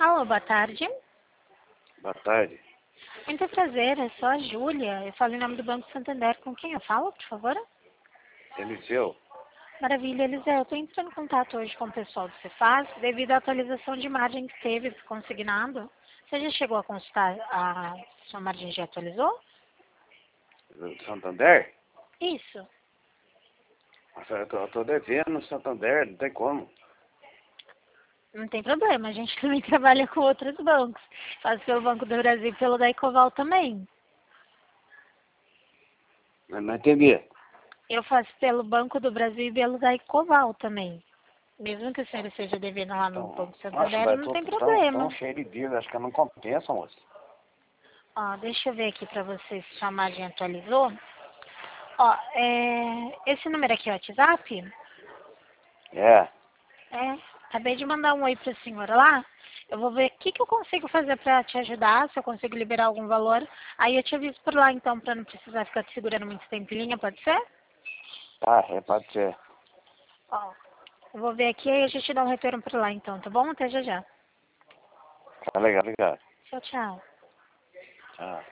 Alô, boa tarde. Boa tarde. Muito prazer, eu sou a Júlia. Eu falo em nome do Banco Santander. Com quem eu falo, por favor? Eliseu? Maravilha, Eliseu. Eu estou entrando em contato hoje com o pessoal do Cefaz devido à atualização de margem que teve consignado. Você já chegou a consultar a sua margem já atualizou? Do Santander? Isso. Nossa, eu tô devendo no Santander, não tem como. Não tem problema, a gente também trabalha com outros bancos. Faz pelo Banco do Brasil e pelo da Ecoval também. Eu não entendi. Eu faço pelo Banco do Brasil e pelo da Ecoval também. Mesmo que o senhor esteja devendo lá no Então, Banco nossa, Santander, velho, não tô tem tão problema. cheio de dívida, acho que não compensa, moço. Ó, deixa eu ver aqui pra você se sua margem atualizou. Ó, esse número aqui é o WhatsApp? É, Acabei de mandar um oi pro senhor lá. Eu vou ver o que eu consigo fazer pra te ajudar, se eu consigo liberar algum valor. Aí eu te aviso por lá então, pra não precisar ficar te segurando muito tempo em linha, pode ser? tá, pode ser. Ó, eu vou ver aqui e a gente dá um retorno por lá então, tá bom? Até já já. Tá legal, obrigado. Tchau, tchau. Tchau.